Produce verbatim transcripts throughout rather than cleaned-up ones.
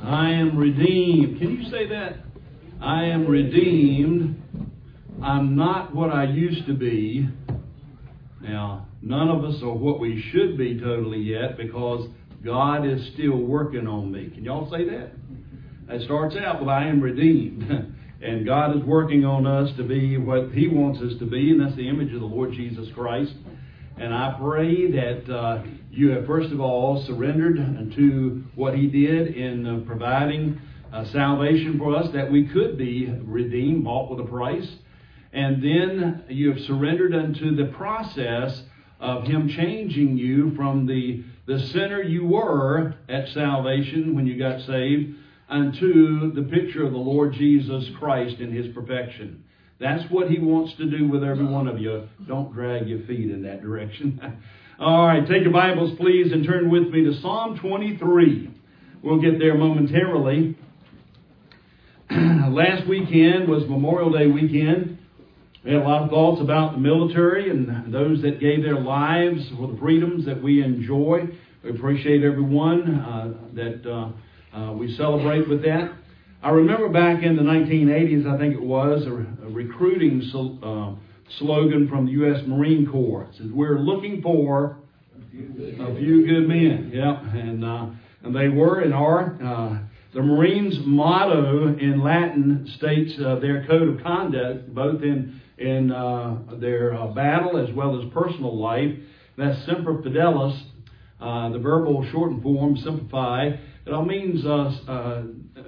I am redeemed. Can you say that? I am redeemed. I'm not what I used to be. Now, none of us are what we should be totally yet because God is still working on me. Can y'all say that? It starts out with I am redeemed. And God is working on us to be what He wants us to be, and that's the image of the Lord Jesus Christ. And I pray that uh, you have, first of all, surrendered to what He did in uh, providing uh, salvation for us, that we could be redeemed, bought with a price. And then you have surrendered unto the process of Him changing you from the, the sinner you were at salvation when you got saved unto the picture of the Lord Jesus Christ in His perfection. That's what He wants to do with every one of you. Don't drag your feet in that direction. All right, take your Bibles, please, and turn with me to Psalm twenty-three. We'll get there momentarily. Last weekend was Memorial Day weekend. We had a lot of thoughts about the military and those that gave their lives for the freedoms that we enjoy. We appreciate everyone uh, that uh, uh, we celebrate with that. I remember back in the nineteen eighties, I think it was, a, a recruiting so, uh, slogan from the U S Marine Corps. It says, we're looking for a few good men. Yep, and, uh, and they were and are. Uh, the Marines' motto in Latin states uh, their code of conduct, both in in uh, their uh, battle as well as personal life. That's Semper Fidelis, uh, the verbal shortened form, simplify. It all means uh, uh,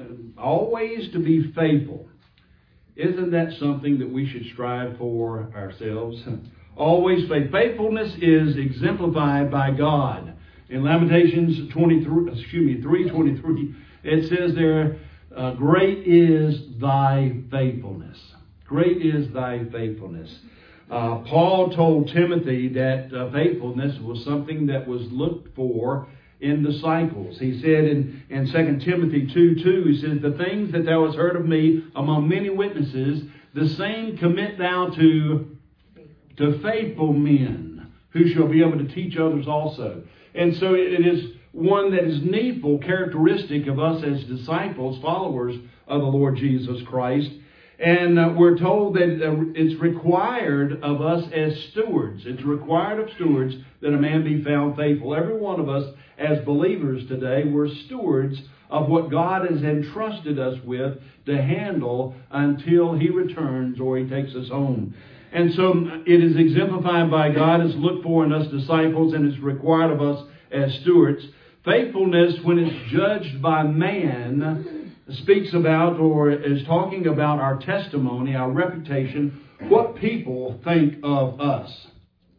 always to be faithful. Isn't that something that we should strive for ourselves? Always faith. Faithfulness is exemplified by God. In Lamentations twenty-three, excuse me, three twenty-three, it says there, uh, "Great is thy faithfulness." Great is thy faithfulness. Uh, Paul told Timothy that uh, faithfulness was something that was looked for in disciples. He said in, in Second Timothy two two, he says, "The things that thou hast heard of me among many witnesses, the same commit thou to, to faithful men, who shall be able to teach others also." And so it is one that is needful, characteristic of us as disciples, followers of the Lord Jesus Christ. And uh, we're told that uh, it's required of us as stewards. It's required of stewards that a man be found faithful. Every one of us as believers today, we're stewards of what God has entrusted us with to handle until He returns or He takes us home. And so it is exemplified by God, as looked for in us disciples, and it's required of us as stewards. Faithfulness, when it's judged by man, speaks about or is talking about our testimony, our reputation, what people think of us.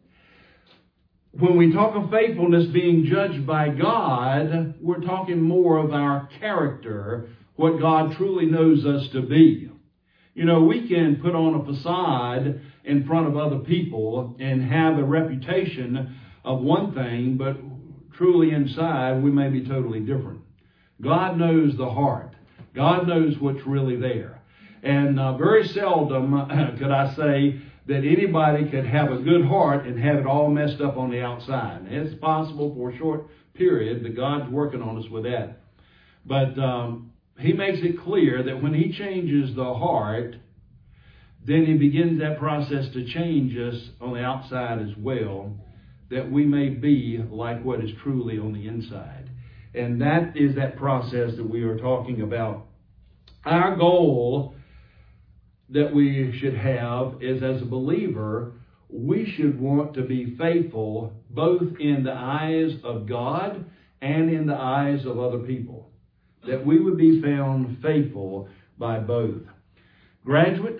When we talk of faithfulness being judged by God, we're talking more of our character, what God truly knows us to be. You know, we can put on a facade in front of other people and have a reputation of one thing, but truly inside we may be totally different. God knows the heart. God knows what's really there. And uh, very seldom uh, could I say that anybody could have a good heart and have it all messed up on the outside. It's possible for a short period, but God's working on us with that. But um, He makes it clear that when He changes the heart, then He begins that process to change us on the outside as well, that we may be like what is truly on the inside. And that is that process that we are talking about. Our goal that we should have is, as a believer, we should want to be faithful both in the eyes of God and in the eyes of other people. That we would be found faithful by both. Graduate,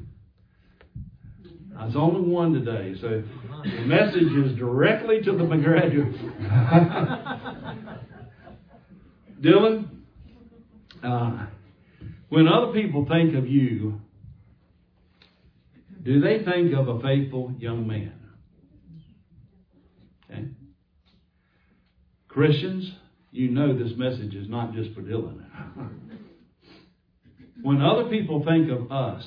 there's only one today, so the message is directly to the graduate. Dylan, uh, when other people think of you, do they think of a faithful young man? Okay. Christians, you know this message is not just for Dylan. When other people think of us,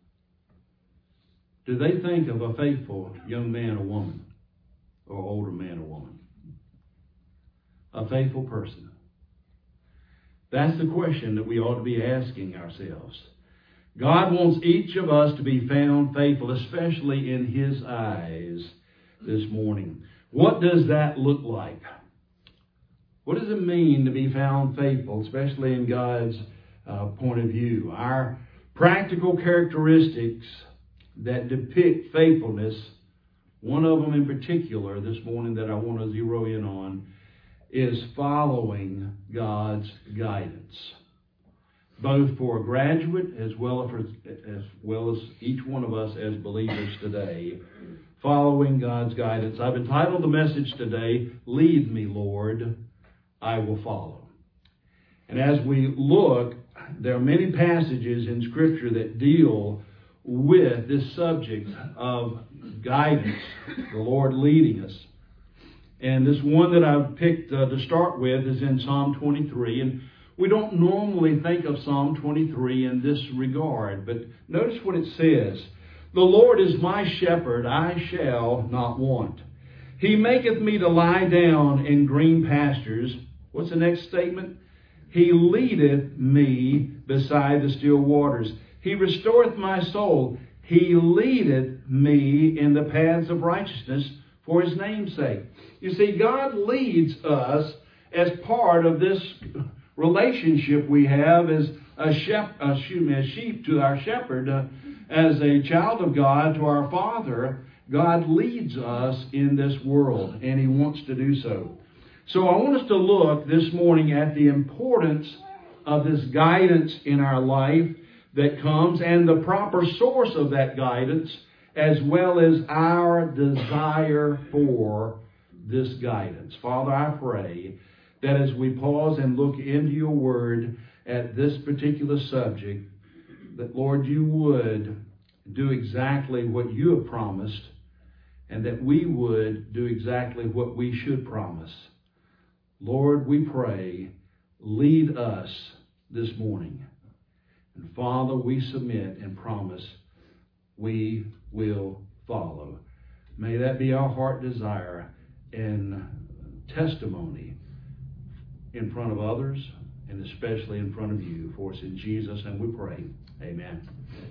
do they think of a faithful young man or woman, or older man or woman? A faithful person. That's the question that we ought to be asking ourselves. God wants each of us to be found faithful, especially in His eyes this morning. What does that look like? What does it mean to be found faithful, especially in God's uh, point of view? Our practical characteristics that depict faithfulness, one of them in particular this morning that I want to zero in on, is following God's guidance, both for a graduate as well as, as well as each one of us as believers today. Following God's guidance. I've entitled the message today, Lead Me, Lord, I Will Follow. And as we look, there are many passages in Scripture that deal with this subject of guidance, the Lord leading us. And this one that I've picked uh, to start with is in Psalm twenty-three. And we don't normally think of Psalm twenty-three in this regard, but notice what it says. The Lord is my shepherd, I shall not want. He maketh me to lie down in green pastures. What's the next statement? He leadeth me beside the still waters. He restoreth my soul. He leadeth me in the paths of righteousness for His name's sake. You see, God leads us as part of this relationship we have as a shep, uh, excuse me, as sheep to our shepherd, uh, as a child of God to our Father. God leads us in this world, and He wants to do so. So I want us to look this morning at the importance of this guidance in our life that comes, and the proper source of that guidance, as well as our desire for this guidance. Father, I pray that as we pause and look into Your Word at this particular subject, that, Lord, You would do exactly what You have promised, and that we would do exactly what we should promise. Lord, we pray, lead us this morning. And Father, we submit and promise we will follow. May that be our heart desire and testimony in front of others, and especially in front of You. For us in Jesus, and we pray. Amen.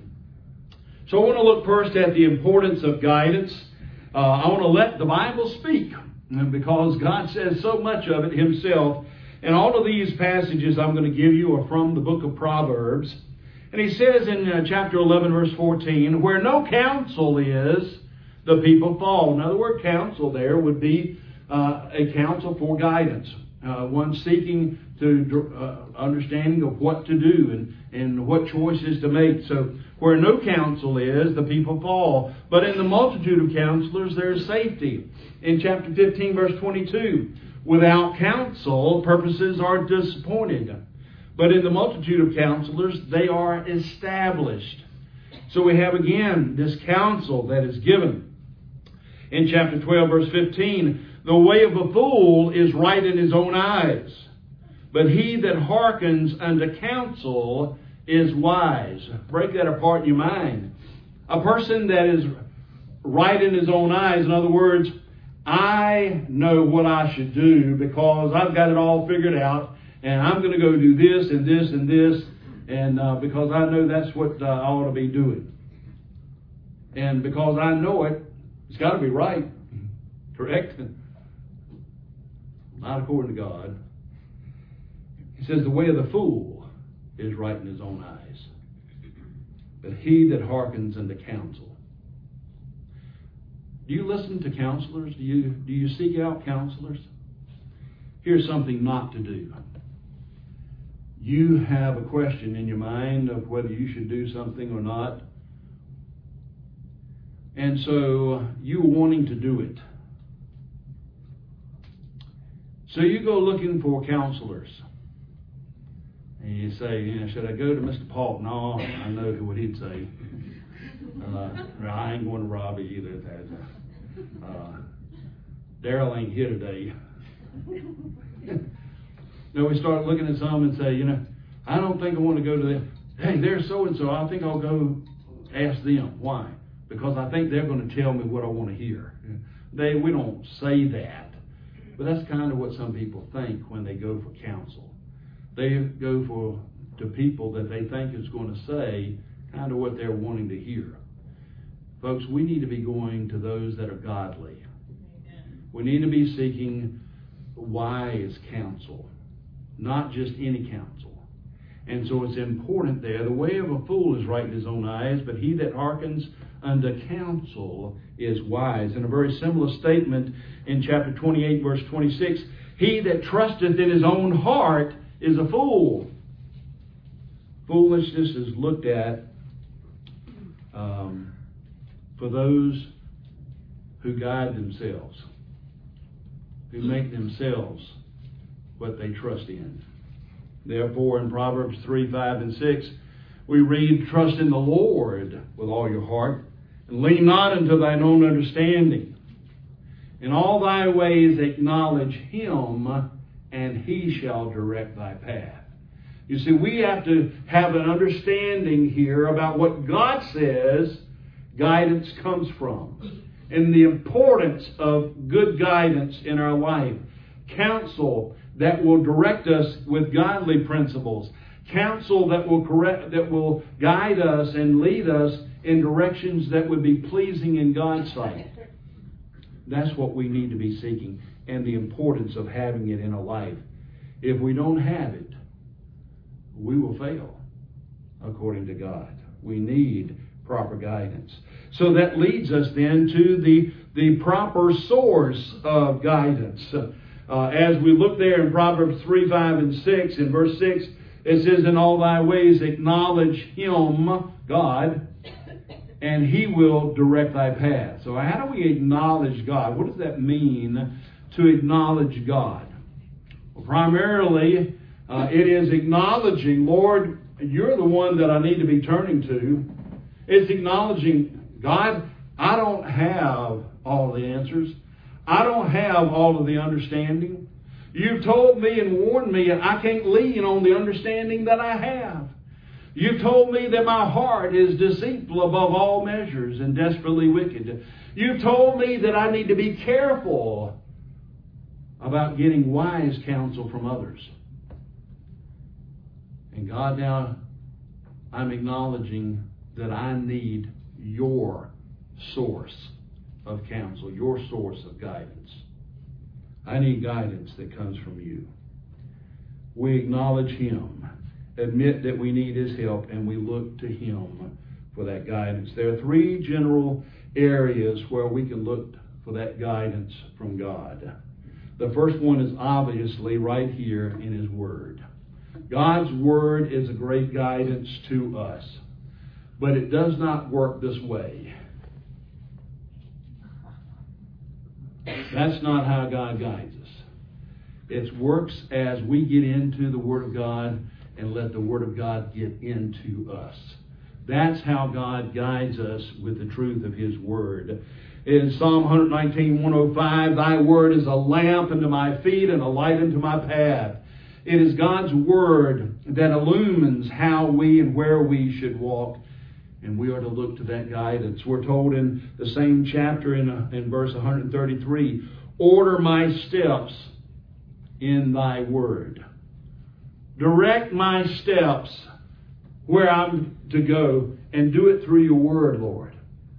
So I want to look first at the importance of guidance. Uh, I want to let the Bible speak, because God says so much of it Himself. And all of these passages I'm going to give you are from the book of Proverbs. And He says in uh, chapter eleven, verse fourteen, where no counsel is, the people fall. Now, the word counsel there would be uh, a counsel for guidance. Uh, one seeking to uh, understanding of what to do and, and what choices to make. So, where no counsel is, the people fall. But in the multitude of counselors, there is safety. In chapter fifteen, verse twenty-two, without counsel, purposes are disappointed. But in the multitude of counselors, they are established. So we have again this counsel that is given. In chapter twelve, verse fifteen, the way of a fool is right in his own eyes, but he that hearkens unto counsel is wise. Break that apart in your mind. A person that is right in his own eyes, in other words, I know what I should do because I've got it all figured out, and I'm going to go do this and this and this, and uh, because I know that's what uh, I ought to be doing. And because I know it, it's got to be right. Correct? Not according to God. He says the way of the fool is right in his own eyes, but he that hearkens unto counsel. Do you listen to counselors? Do you, do you seek out counselors? Here's something not to do. You have a question in your mind of whether you should do something or not. And so you're wanting to do it. So you go looking for counselors. And you say, you know, should I go to Mister Paul? No, I know what he'd say. Uh, I ain't going to Robbie either. Uh, Daryl ain't here today. No, we start looking at some and say, you know, I don't think I want to go to them. Hey, there's so-and-so. I think I'll go ask them. Why? Because I think they're going to tell me what I want to hear. They, we don't say that. But that's kind of what some people think when they go for counsel. they go for to people that they think is going to say kind of what they're wanting to hear. Folks, we need to be going to those that are godly. Amen. We need to be seeking wise counsel, not just any counsel. And so it's important there. The way of a fool is right in his own eyes, but he that hearkens unto counsel is wise. And a very similar statement in chapter twenty-eight, verse twenty-six, he that trusteth in his own heart is a fool. Foolishness is looked at um, for those who guide themselves, who make themselves what they trust in. Therefore, in Proverbs three, five, and six, we read, trust in the Lord with all your heart, and lean not unto thine own understanding. In all thy ways acknowledge him, and he shall direct thy path. You see, we have to have an understanding here about what God says guidance comes from, and the importance of good guidance in our life. Counsel that will direct us with godly principles. Counsel that will correct, that will guide us and lead us in directions that would be pleasing in God's sight. That's what we need to be seeking, and the importance of having it in a life. If we don't have it, we will fail according to God. We need proper guidance. So that leads us then to the, the proper source of guidance. Uh, as we look there in Proverbs three, five, and six, in verse six, it says, in all thy ways acknowledge him, God, and he will direct thy path. So how do we acknowledge God? What does that mean to acknowledge God? Well, primarily, uh, it is acknowledging, Lord, you're the one that I need to be turning to. It's acknowledging, God, I don't have all the answers. I don't have all of the understanding. You've told me and warned me I can't lean on the understanding that I have. You've told me that my heart is deceitful above all measures and desperately wicked. You've told me that I need to be careful about getting wise counsel from others. And God, now I'm acknowledging that I need your source of counsel, your source of guidance. I need guidance that comes from you. We acknowledge him, admit that we need his help, and we look to him for that guidance. There are three general areas where we can look for that guidance from God. The first one is obviously right here in his word. God's word is a great guidance to us, but it does not work this way. That's not how God guides us. It works as we get into the Word of God and let the Word of God get into us. That's how God guides us with the truth of his Word. In Psalm one nineteen, one oh five, thy word is a lamp unto my feet and a light unto my path. It is God's Word that illumines how we and where we should walk. And we are to look to that guidance. We're told in the same chapter in, uh, in verse one thirty-three, order my steps in thy word. Direct my steps where I'm to go, and do it through your word, Lord.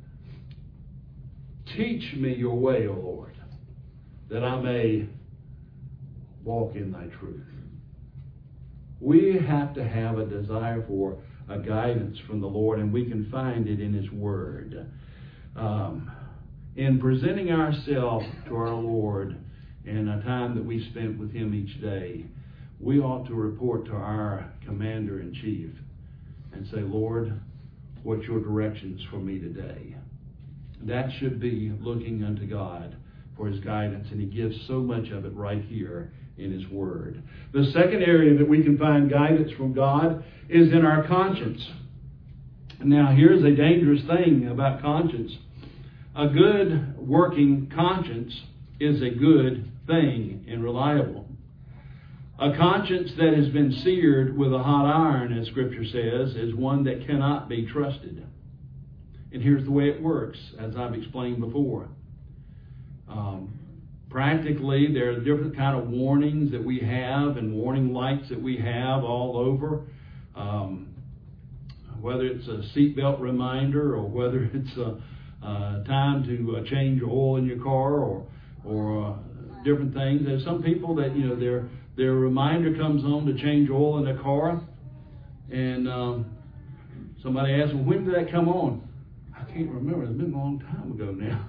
Teach me your way, O Lord, that I may walk in thy truth. We have to have a desire for a guidance from the Lord, and we can find it in his word. Um, in presenting ourselves to our Lord in a time that we spent with him each day, we ought to report to our commander-in-chief and say, Lord, what's your directions for me today? That should be looking unto God for his guidance, and he gives so much of it right here in his word. The second area that we can find guidance from God is in our conscience. Now, here's a dangerous thing about conscience. A good working conscience is a good thing and reliable. A conscience that has been seared with a hot iron, as Scripture says, is one that cannot be trusted. And here's the way it works, as I've explained before. Um, practically, there are different kind of warnings that we have and warning lights that we have all over. Um, whether it's a seatbelt reminder or whether it's a uh, time to uh, change oil in your car or or uh, different things. There's some people that, you know, their their reminder comes on to change oil in their car, and um, somebody asks, well, when did that come on? I can't remember. It's been a long time ago now.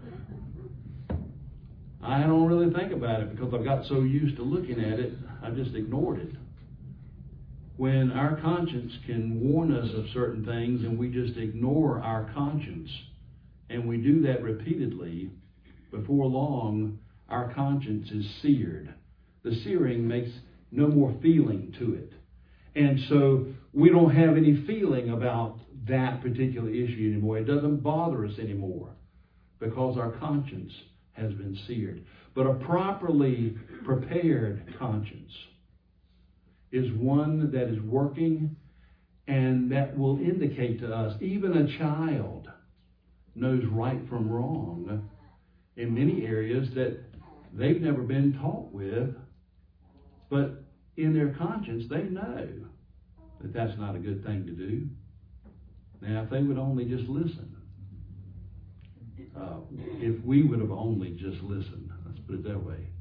I don't really think about it because I've got so used to looking at it, I just ignored it. When our conscience can warn us of certain things and we just ignore our conscience, and we do that repeatedly, before long, our conscience is seared. The searing makes no more feeling to it. And so we don't have any feeling about that particular issue anymore. It doesn't bother us anymore because our conscience has been seared. But a properly prepared conscience is one that is working and that will indicate to us, even a child knows right from wrong in many areas that they've never been taught with, but in their conscience they know that that's not a good thing to do. Now, if they would only just listen, uh, if we would have only just listened, let's put it that way.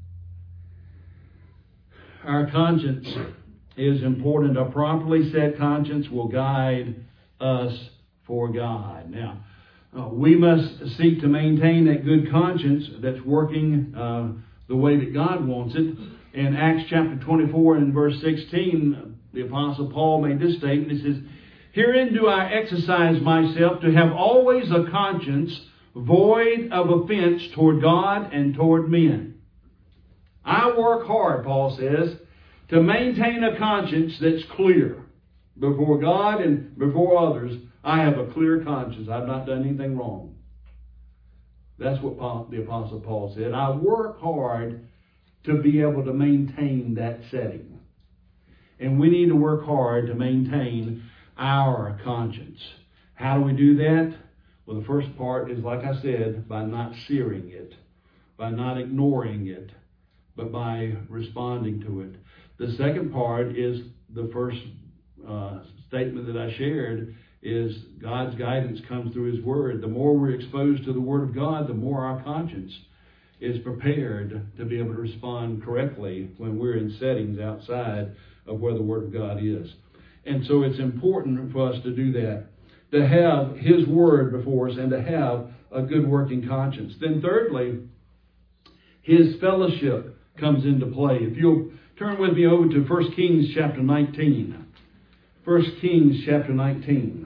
Our conscience is important. A properly set conscience will guide us for God. Now, uh, we must seek to maintain that good conscience that's working uh, the way that God wants it. In Acts chapter twenty-four and verse sixteen, the Apostle Paul made this statement. He says, "Herein do I exercise myself to have always a conscience void of offense toward God and toward men." I work hard, Paul says, to maintain a conscience that's clear before God and before others. I have a clear conscience. I've not done anything wrong. That's what Paul, the Apostle Paul said. I work hard to be able to maintain that setting. And we need to work hard to maintain our conscience. How do we do that? Well, the first part is, like I said, by not searing it, by not ignoring it, but by responding to it. The second part is the first uh, statement that I shared, is God's guidance comes through His Word. The more we're exposed to the Word of God, the more our conscience is prepared to be able to respond correctly when we're in settings outside of where the Word of God is. And so it's important for us to do that, to have His Word before us and to have a good working conscience. Then thirdly, His fellowship comes into play. If you'll turn with me over to First Kings chapter nineteen. First Kings chapter nineteen.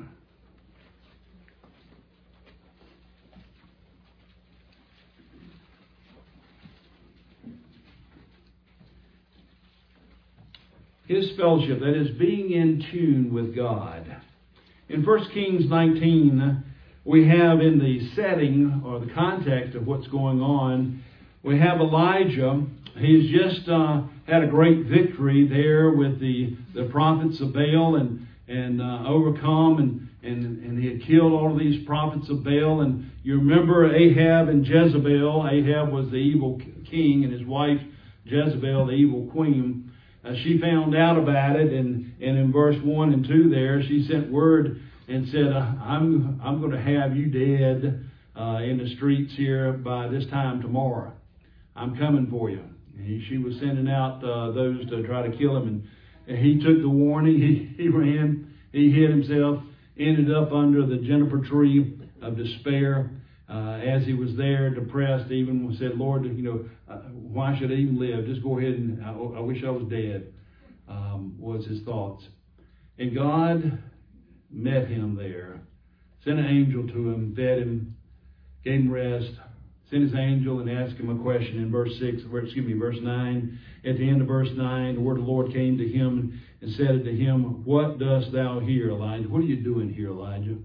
His fellowship, that is being in tune with God. In First Kings nineteen, we have in the setting or the context of what's going on, we have Elijah. He's just uh, had a great victory there with the, the prophets of Baal and, and uh, overcome and, and, and he had killed all of these prophets of Baal. And you remember Ahab and Jezebel. Ahab was the evil king and his wife Jezebel, the evil queen. Uh, she found out about it, and, and in verse one and two there, she sent word and said, uh, I'm, I'm going to have you dead uh, in the streets here by this time tomorrow. I'm coming for you. And he, she was sending out uh, those to try to kill him, and, and he took the warning. He, he ran, he hid himself, ended up under the juniper tree of despair. Uh, as he was there, depressed, even said, Lord, you know, uh, why should I even live? Just go ahead and, I, I wish I was dead, um, was his thoughts. And God met him there, sent an angel to him, fed him, gave him rest, sent his angel and asked him a question in verse six, or excuse me, verse nine. At the end of verse nine, the word of the Lord came to him and said unto him, What dost thou here, Elijah? What are you doing here, Elijah?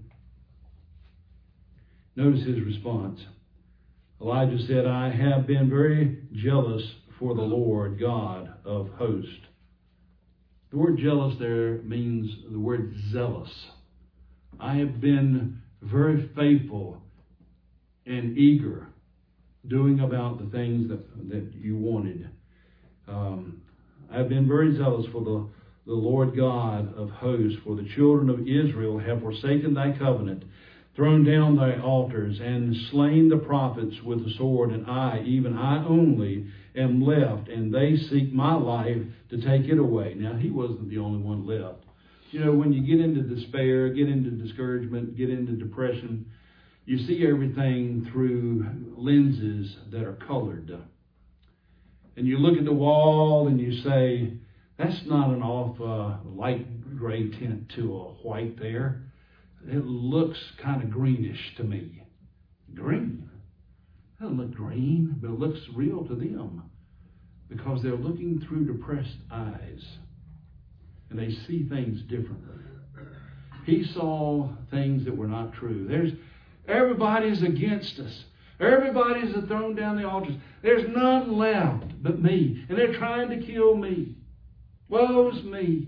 Notice his response. Elijah said, I have been very jealous for the Lord God of hosts. The word jealous there means the word zealous. I have been very faithful and eager doing about the things that, that you wanted. Um, I've been very zealous for the, the Lord God of hosts, for the children of Israel have forsaken thy covenant, thrown down thy altars, and slain the prophets with the sword, and I, even I only, am left, and they seek my life to take it away. Now, he wasn't the only one left. You know, when you get into despair, get into discouragement, get into depression, you see everything through lenses that are colored. And you look at the wall and you say, that's not an off uh, light gray tint to a white there. It looks kind of greenish to me. Green. It doesn't look green, but it looks real to them because they're looking through depressed eyes and they see things differently. He saw things that were not true. There's everybody's against us. Everybody's thrown down the altars. There's none left but me, and they're trying to kill me. Woe's me.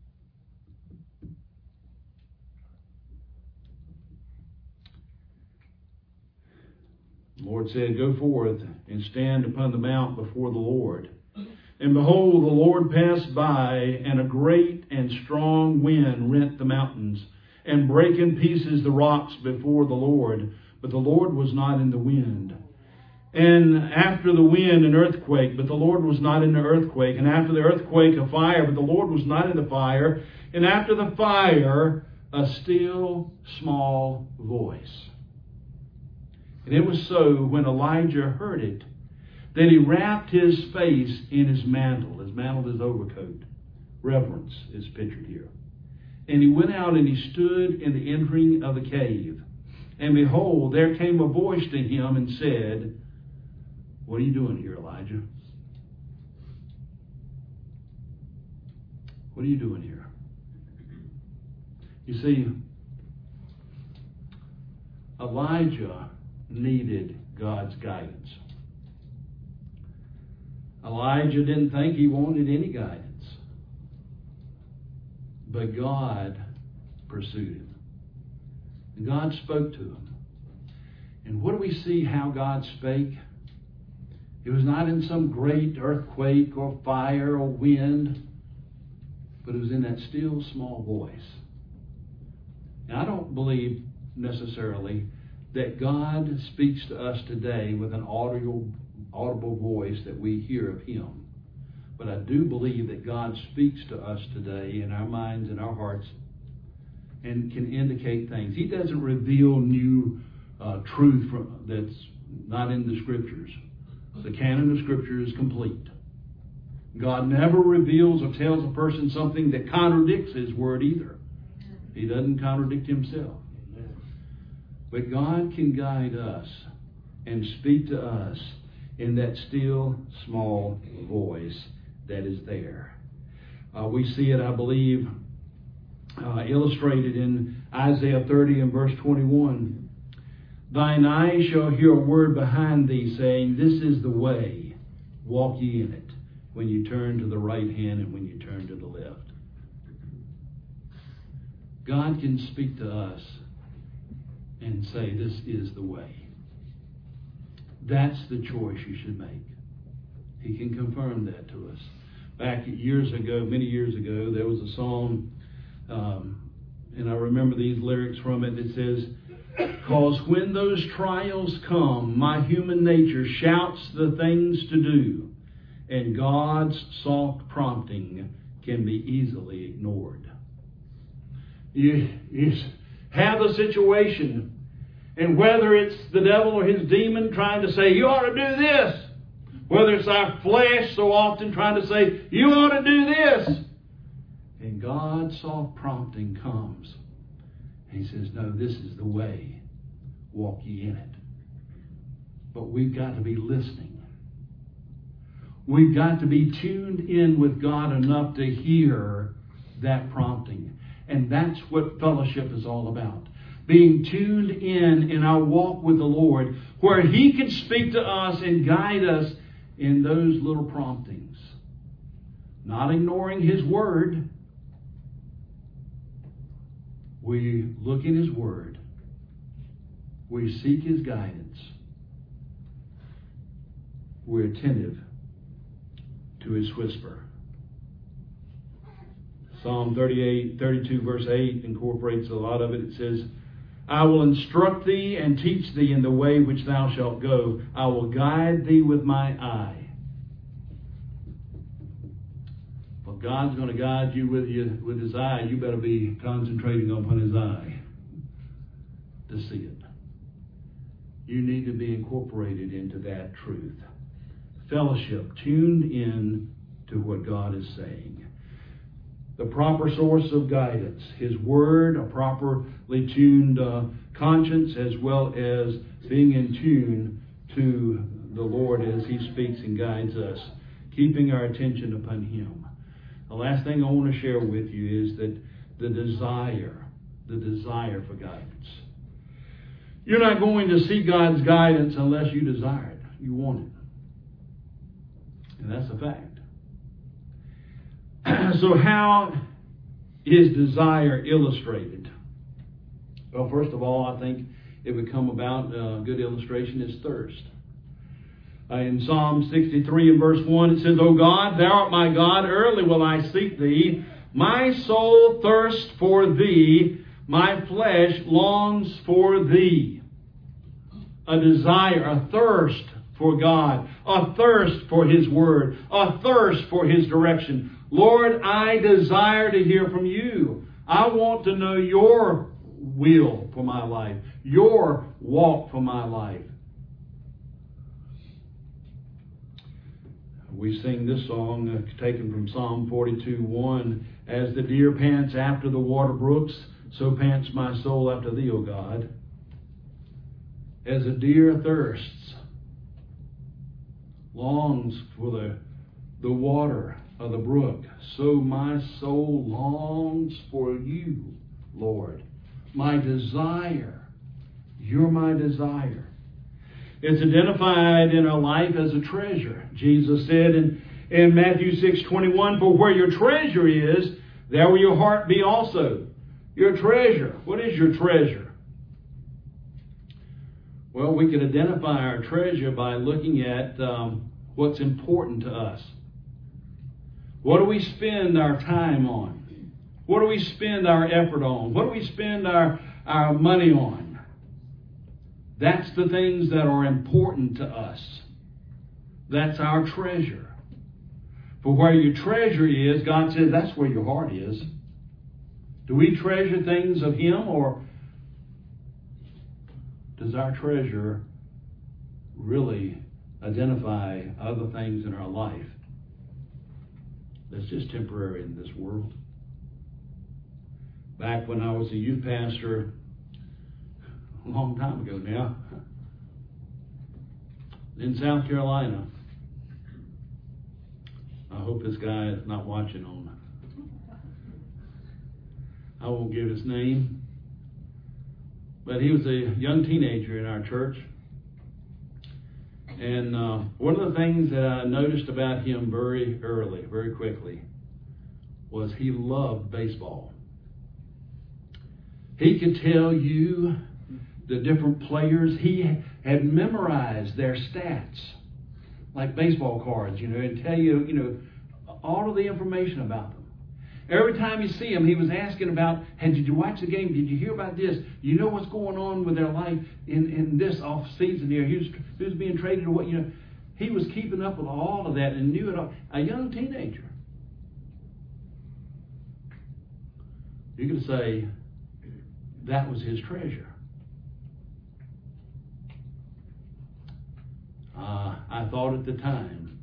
The Lord said, go forth and stand upon the mount before the Lord. And behold, the Lord passed by, and a great and strong wind rent the mountains, and brake in pieces the rocks before the Lord. But the Lord was not in the wind. And after the wind, an earthquake, but the Lord was not in the earthquake. And after the earthquake, a fire, but the Lord was not in the fire. And after the fire, a still small voice. And it was so, when Elijah heard it, that he wrapped his face in his mantle. His mantle is overcoat. Reverence is pictured here. And he went out and he stood in the entering of the cave. And behold, there came a voice to him and said, what are you doing here, Elijah? What are you doing here? You see, Elijah needed God's guidance. Elijah didn't think he wanted any guidance. But God pursued him. And God spoke to him. And what do we see how God spake? It was not in some great earthquake or fire or wind, but it was in that still small voice. Now, I don't believe necessarily that God speaks to us today with an audible, audible voice that we hear of Him. But I do believe that God speaks to us today in our minds and our hearts and can indicate things. He doesn't reveal new uh, truth from, that's not in the Scriptures. The canon of Scripture is complete. God never reveals or tells a person something that contradicts His Word either. He doesn't contradict Himself. But God can guide us and speak to us in that still small voice that is there. Uh, we see it, I believe, uh, illustrated in Isaiah thirty and verse twenty-one. Thine eyes shall hear a word behind thee, saying, this is the way, walk ye in it, when you turn to the right hand and when you turn to the left. God can speak to us and say, this is the way. That's the choice you should make. He can confirm that to us. Back years ago, many years ago, there was a song, um, and I remember these lyrics from it. It says, "'Cause when those trials come, my human nature shouts the things to do, and God's soft prompting can be easily ignored." You, you have a situation, and whether it's the devil or his demon trying to say, you ought to do this, whether it's our flesh so often trying to say, you ought to do this, and God's soft prompting comes. And He says, no, this is the way. Walk ye in it. But we've got to be listening. We've got to be tuned in with God enough to hear that prompting. And that's what fellowship is all about. Being tuned in in our walk with the Lord, where He can speak to us and guide us in those little promptings. Not ignoring His Word. We look in His Word. We seek His guidance. we're attentive to His whisper. Psalm thirty-eight, thirty-two, verse eight incorporates a lot of it. It says, I will instruct thee and teach thee in the way which thou shalt go. I will guide thee with my eye. Well, God's going to guide you with you with His eye. You better be concentrating upon His eye to see it. You need to be incorporated into that truth. Fellowship, tuned in to what God is saying. The proper source of guidance, His Word, a properly tuned uh, conscience, as well as being in tune to the Lord as He speaks and guides us, keeping our attention upon Him. The last thing I want to share with you is that the desire, the desire for guidance. You're not going to see God's guidance unless you desire it. You want it. And that's a fact. So how is desire illustrated? Well, first of all, I think it would come about, a good illustration is thirst. Uh, in Psalm sixty-three and verse one, it says, O God, thou art my God, early will I seek thee. My soul thirsts for thee, my flesh longs for thee. A desire, a thirst for God, a thirst for His Word, a thirst for His direction. Lord, I desire to hear from you. I want to know your will for my life, your walk for my life. We sing this song uh, taken from Psalm forty-two one. As the deer pants after the water brooks, so pants my soul after thee, O God. As a deer thirsts, longs for the, the water of the brook, so my soul longs for you, Lord. My desire, you're my desire. It's identified in our life as a treasure. Jesus said in, in Matthew six twenty-one, for where your treasure is, there will your heart be also. Your treasure. What is your treasure? Well, we can identify our treasure by looking at um, what's important to us. What do we spend our time on? What do we spend our effort on? What do we spend our, our money on? That's the things that are important to us. That's our treasure. For where your treasure is, God says that's where your heart is. Do we treasure things of Him, or does our treasure really identify other things in our life that's just temporary in this world? Back when I was a youth pastor, a long time ago now, in South Carolina. I hope this guy is not watching on. I won't give his name, but he was a young teenager in our church. And uh, one of the things that I noticed about him very early, very quickly, was he loved baseball. He could tell you the different players. He had memorized their stats, like baseball cards, you know, and tell you, you know, all of the information about them. Every time you see him, he was asking about, hey, did you watch the game? Did you hear about this? You know what's going on with their life in, in this off season here? Who's, who's being traded or what? You know, he was keeping up with all of that and knew it all. A young teenager. You could say that was his treasure. Uh, I thought at the time,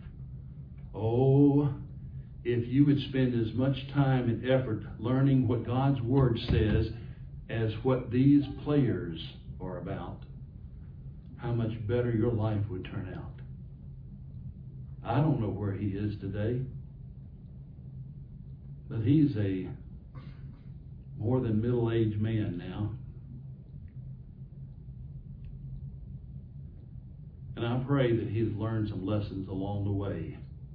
oh, if you would spend as much time and effort learning what God's Word says as what these players are about, how much better your life would turn out. I don't know where he is today, but he's a more than middle-aged man now. And I pray that he's learned some lessons along the way.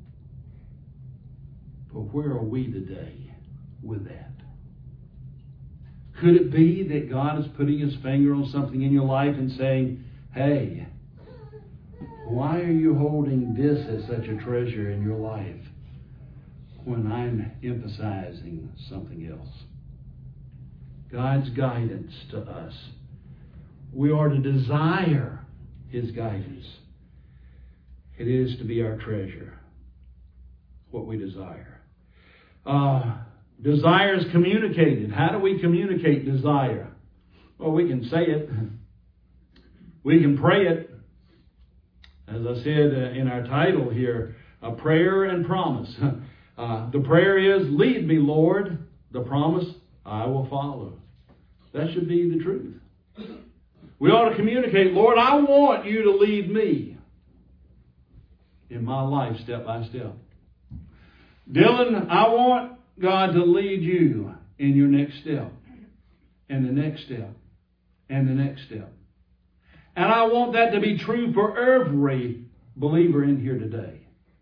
But where are we today with that? Could it be that God is putting His finger on something in your life and saying, hey, Why are you holding this as such a treasure in your life when I'm emphasizing something else? God's guidance to us. We are to desire His guidance. It is to be our treasure, what we desire. Uh, desire is communicated. How do we communicate desire? Well, we can say it. We can pray it. As I said uh, in our title here, a prayer and promise. Uh, the prayer is, lead me, Lord. The promise, I will follow. That should be the truth. We ought to communicate, Lord, I want you to lead me in my life step by step. Dylan, I want God to lead you in your next step, and the next step, and the next step. And I want that to be true for every believer in here today.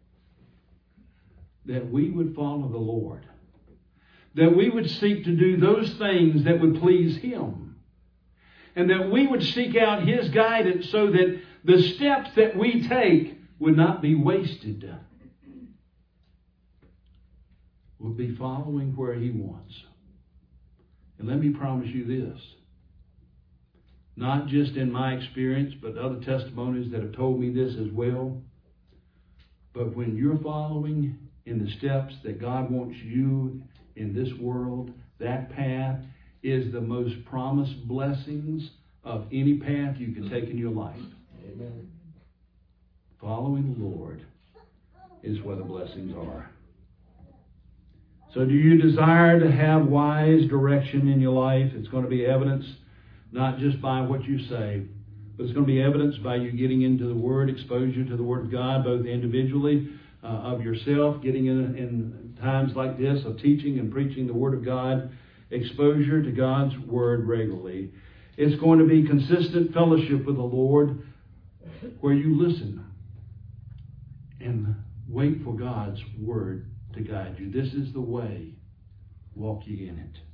That we would follow the Lord. That we would seek to do those things that would please Him. And that we would seek out His guidance so that the steps that we take would not be wasted. We'll be following where He wants. And let me promise you this. Not just in my experience, but other testimonies that have told me this as well. But when you're following in the steps that God wants you in this world, that path is the most promised blessings of any path you can take in your life. Amen. Following the Lord is where the blessings are. So do you desire to have wise direction in your life? It's going to be evidenced not just by what you say, but it's going to be evidenced by you getting into the Word, exposure to the Word of God, both individually, uh, of yourself, getting in, in times like this of teaching and preaching the Word of God, exposure to God's Word regularly. It's going to be consistent fellowship with the Lord where you listen and wait for God's Word to guide you. This is the way. Walk ye in it.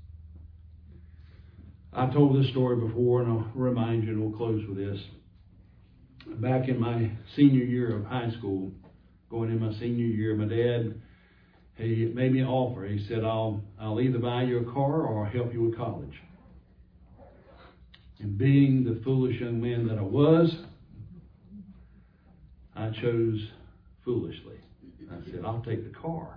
I've told this story before, and I'll remind you, and we'll close with this. Back in my senior year of high school, going in my senior year, my dad, he made me an offer. He said, I'll, I'll either buy you a car or I'll help you with college. And being the foolish young man that I was, I chose foolishly. I said, I'll take the car.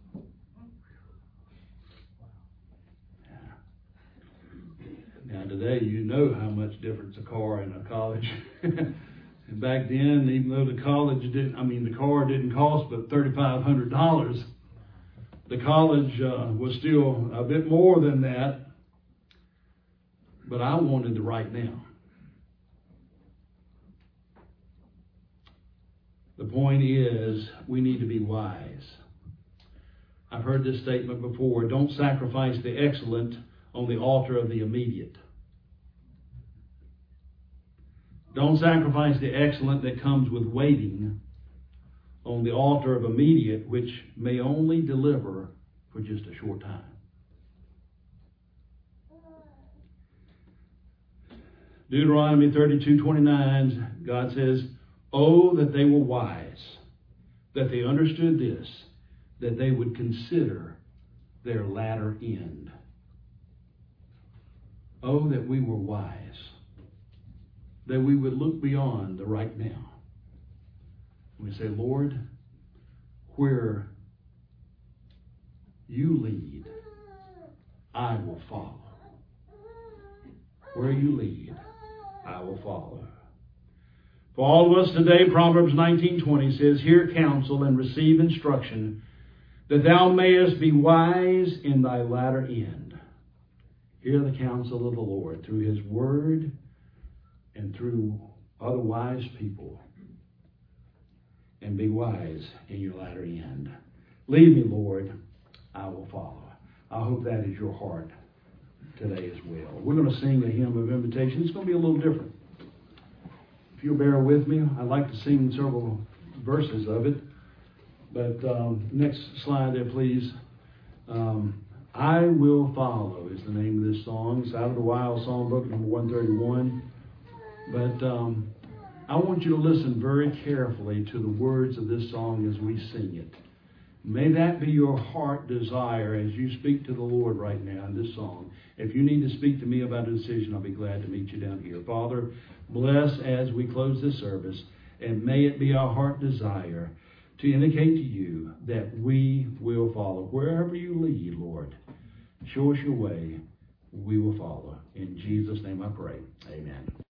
Now today, you know how much difference a car and a college. And back then, even though the college didn't, I mean, the car didn't cost but thirty-five hundred dollars, the college uh, was still a bit more than that. But I wanted the right now. The point is, we need to be wise. I've heard this statement before. Don't sacrifice the excellent on the altar of the immediate. Don't sacrifice the excellent that comes with waiting on the altar of immediate, which may only deliver for just a short time. Deuteronomy thirty-two twenty-nine, God says, oh, that they were wise, that they understood this, that they would consider their latter end. Oh, that we were wise, that we would look beyond the right now. And we say, Lord, where you lead, I will follow. Where you lead, I will follow. For all of us today, Proverbs nineteen twenty says, hear counsel and receive instruction, that thou mayest be wise in thy latter end. Hear the counsel of the Lord through His Word and through other wise people. And be wise in your latter end. Lead me, Lord, I will follow. I hope that is your heart today as well. We're going to sing a hymn of invitation. It's going to be a little different. If you'll bear with me, I'd like to sing several verses of it. But um, next slide there, please. Um, I Will Follow is the name of this song. It's out of the Wild Songbook, number one thirty-one. But um, I want you to listen very carefully to the words of this song as we sing it. May that be your heart desire as you speak to the Lord right now in this song. If you need to speak to me about a decision, I'll be glad to meet you down here. Father, bless as we close this service, and may it be our heart desire to indicate to you that we will follow. Wherever you lead, Lord, show us your way. We will follow. In Jesus' name I pray. Amen.